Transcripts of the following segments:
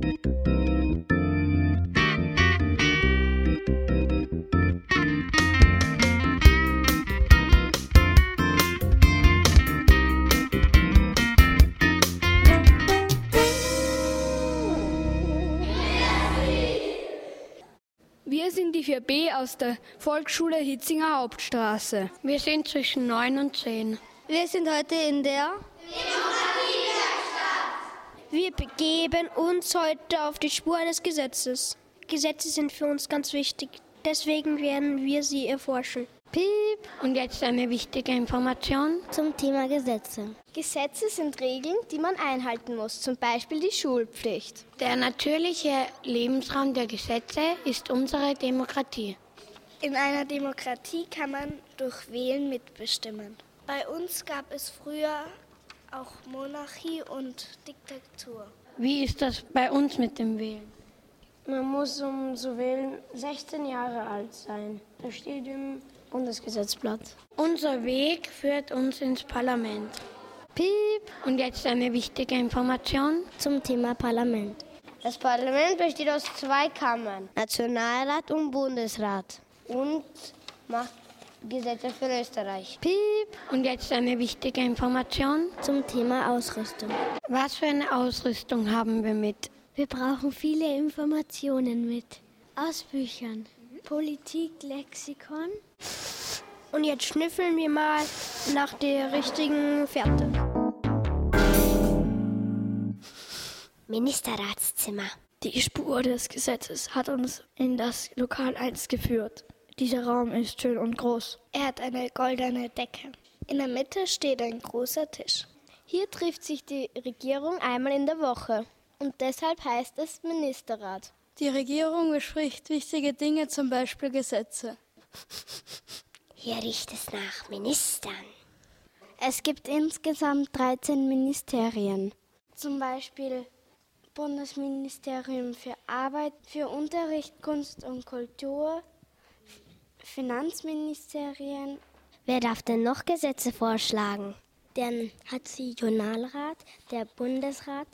Wir sind die 4B aus der Volksschule Hitzinger Hauptstraße. Wir sind zwischen 9 und 10. Wir sind heute in der Wir begeben uns heute auf die Spur des Gesetzes. Gesetze sind für uns ganz wichtig, deswegen werden wir sie erforschen. Piep! Und jetzt eine wichtige Information Zum Thema Gesetze. Gesetze sind Regeln, die man einhalten muss, zum Beispiel die Schulpflicht. Der natürliche Lebensraum der Gesetze ist unsere Demokratie. In einer Demokratie kann man durch Wählen mitbestimmen. Bei uns gab es früher auch Monarchie und Diktatur. Wie ist das bei uns mit dem Wählen? Man muss, um zu wählen, 16 Jahre alt sein. Das steht im Bundesgesetzblatt. Unser Weg führt uns ins Parlament. Piep! Und jetzt eine wichtige Information Zum Thema Parlament. Das Parlament besteht aus 2 Kammern, Nationalrat und Bundesrat. und macht Gesetze für Österreich. Piep! Und jetzt eine wichtige Information. Zum Thema Ausrüstung. Was für eine Ausrüstung haben wir mit? Wir brauchen viele Informationen mit. Aus Büchern. Politik, Lexikon. Und jetzt schnüffeln wir mal nach der richtigen Fährte. Ministerratszimmer. Die Spur des Gesetzes hat uns in das Lokal 1 geführt. Dieser Raum ist schön und groß. Er hat eine goldene Decke. In der Mitte steht ein großer Tisch. Hier trifft sich die Regierung einmal in der Woche und deshalb heißt es Ministerrat. Die Regierung bespricht wichtige Dinge, zum Beispiel Gesetze. Hier riecht es nach Ministern. Es gibt insgesamt 13 Ministerien, zum Beispiel Bundesministerium für Arbeit, für Unterricht, Kunst und Kultur, Finanzministerien. Wer darf denn noch Gesetze vorschlagen? Der Nationalrat, der Bundesrat.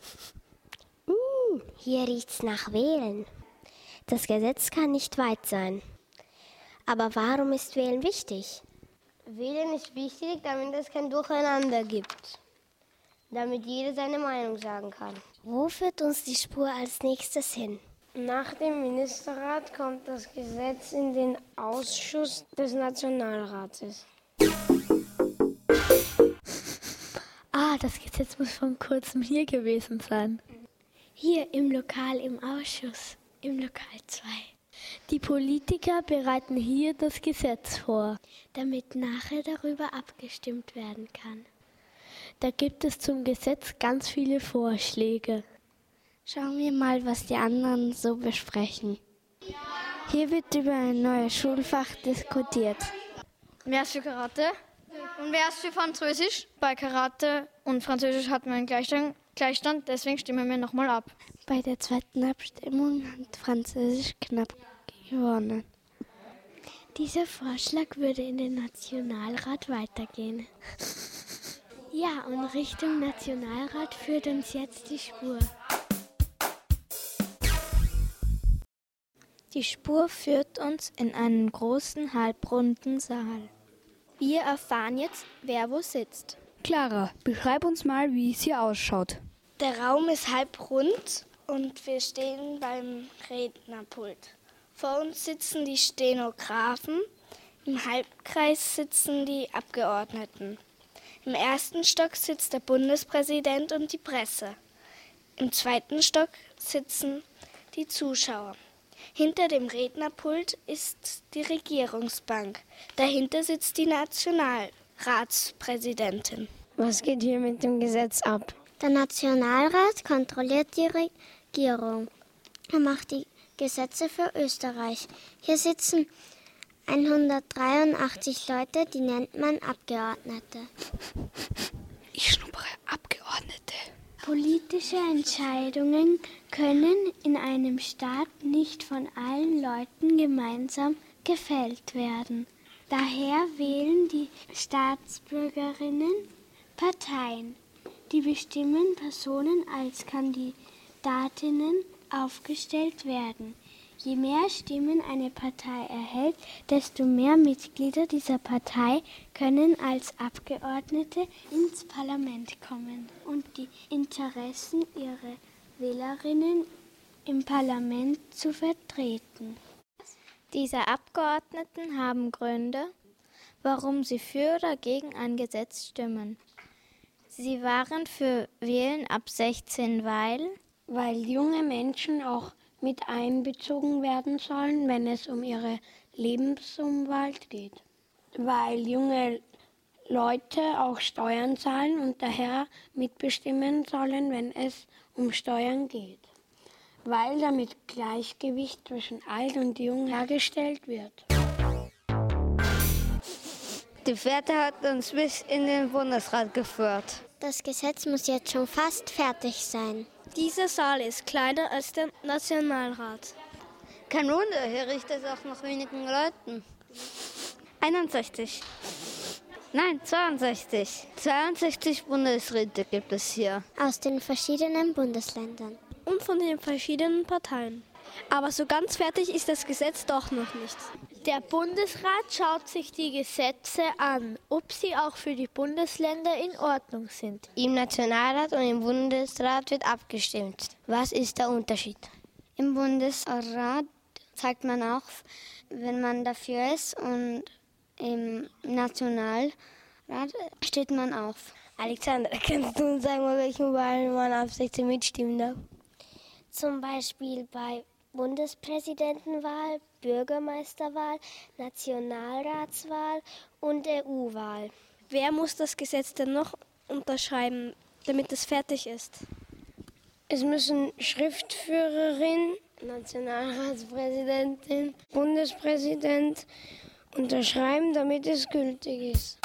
Hier riecht's nach Wählen. Das Gesetz kann nicht weit sein. Aber warum ist Wählen wichtig? Wählen ist wichtig, damit es kein Durcheinander gibt. Damit jeder seine Meinung sagen kann. Wo führt uns die Spur als nächstes hin? Nach dem Ministerrat kommt das Gesetz in den Ausschuss des Nationalrates. Das Gesetz muss vor kurzem hier gewesen sein. Hier im Lokal im Ausschuss, im Lokal 2. Die Politiker bereiten hier das Gesetz vor. Damit nachher darüber abgestimmt werden kann. Da gibt es zum Gesetz ganz viele Vorschläge. Schauen wir mal, was die anderen so besprechen. Hier wird über ein neues Schulfach diskutiert. Wer ist für Karate und wer ist für Französisch? Bei Karate und Französisch hatten wir einen Gleichstand, deswegen stimmen wir nochmal ab. Bei der zweiten Abstimmung hat Französisch knapp gewonnen. Dieser Vorschlag würde in den Nationalrat weitergehen. Ja, und Richtung Nationalrat führt uns jetzt die Spur. Die Spur führt uns in einen großen, halbrunden Saal. Wir erfahren jetzt, wer wo sitzt. Clara, beschreib uns mal, wie es hier ausschaut. Der Raum ist halbrund und wir stehen beim Rednerpult. Vor uns sitzen die Stenografen, im Halbkreis sitzen die Abgeordneten. Im ersten Stock sitzt der Bundespräsident und die Presse. Im zweiten Stock sitzen die Zuschauer. Hinter dem Rednerpult ist die Regierungsbank. Dahinter sitzt die Nationalratspräsidentin. Was geht hier mit dem Gesetz ab? Der Nationalrat kontrolliert die Regierung. Er macht die Gesetze für Österreich. Hier sitzen 183 Leute, die nennt man Abgeordnete. Ich schnuppere Abgeordnete. Politische Entscheidungen können in einem Staat nicht von allen Leuten gemeinsam gefällt werden. Daher wählen die Staatsbürgerinnen Parteien. Die bestimmen Personen als Kandidatinnen aufgestellt werden. Je mehr Stimmen eine Partei erhält, desto mehr Mitglieder dieser Partei können als Abgeordnete ins Parlament kommen und die Interessen ihrer Wählerinnen im Parlament zu vertreten. Diese Abgeordneten haben Gründe, warum sie für oder gegen ein Gesetz stimmen. Sie waren für Wählen ab 16, weil junge Menschen auch mit einbezogen werden sollen, wenn es um ihre Lebensumwelt geht. Weil junge Leute auch Steuern zahlen und daher mitbestimmen sollen, wenn es um Steuern geht. Weil damit Gleichgewicht zwischen alt und jung hergestellt wird. Die Fährte hat uns bis in den Bundesrat geführt. Das Gesetz muss jetzt schon fast fertig sein. Dieser Saal ist kleiner als der Nationalrat. Kein Wunder, hier riecht es auch nach wenigen Leuten. 61. Nein, 62. 62 Bundesräte gibt es hier. Aus den verschiedenen Bundesländern. Und von den verschiedenen Parteien. Aber so ganz fertig ist das Gesetz doch noch nicht. Der Bundesrat schaut sich die Gesetze an, ob sie auch für die Bundesländer in Ordnung sind. Im Nationalrat und im Bundesrat wird abgestimmt. Was ist der Unterschied? Im Bundesrat zeigt man auch, wenn man dafür ist, und im Nationalrat steht man auf. Alexander, kannst du uns sagen, bei welchen Wahlen man ab 16 mitstimmen darf? Zum Beispiel bei Bundespräsidentenwahl, Bürgermeisterwahl, Nationalratswahl und EU-Wahl. Wer muss das Gesetz denn noch unterschreiben, damit es fertig ist? Es müssen Schriftführerin, Nationalratspräsidentin, Bundespräsident unterschreiben, damit es gültig ist.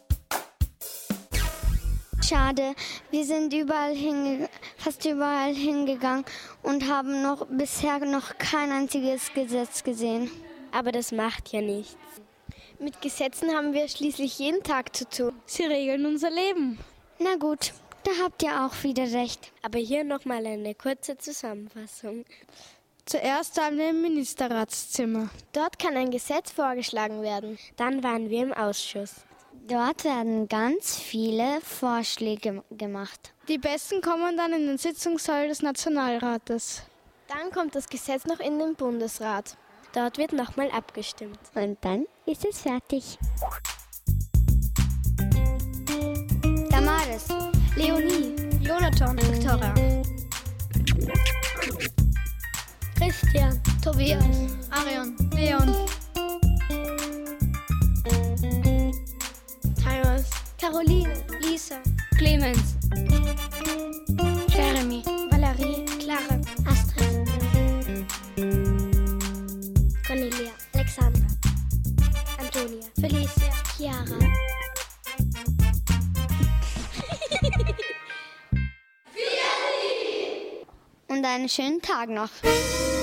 Schade, wir sind fast überall hingegangen und haben bisher noch kein einziges Gesetz gesehen. Aber das macht ja nichts. Mit Gesetzen haben wir schließlich jeden Tag zu tun. Sie regeln unser Leben. Na gut, da habt ihr auch wieder recht. Aber hier nochmal eine kurze Zusammenfassung. Zuerst waren wir im Ministerratszimmer. Dort kann ein Gesetz vorgeschlagen werden. Dann waren wir im Ausschuss. Dort werden ganz viele Vorschläge gemacht. Die besten kommen dann in den Sitzungssaal des Nationalrates. Dann kommt das Gesetz noch in den Bundesrat. Dort wird nochmal abgestimmt. Und dann ist es fertig. Damaris, Leonie, Jonathan, Victoria, Christian, Tobias, Arion, Leon, Tyros, Caroline, Lisa, Clemens, Jeremy, Valerie, Clara, Astrid, Cornelia, Alexandra, Antonia, Felicia, Chiara. und einen schönen Tag noch.